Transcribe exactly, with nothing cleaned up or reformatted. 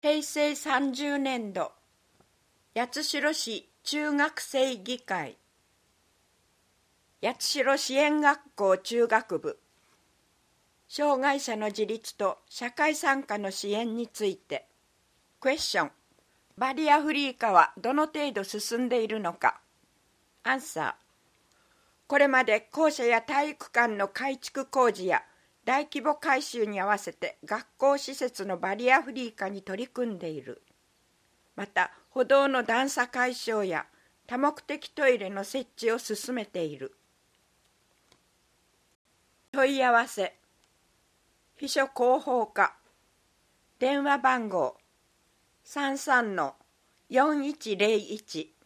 へいせいさんじゅうねんど、八代市中学生議会、八代支援学校中学部、障害者の自立と社会参加の支援について、クエスチョン、バリアフリー化はどの程度進んでいるのか。アンサー、これまで校舎や体育館の改築工事や大規模改修に合わせて学校施設のバリアフリー化に取り組んでいる。また、歩道の段差解消や多目的トイレの設置を進めている。問い合わせ、秘書広報課、電話番号 さんさんのよんいちゼロいち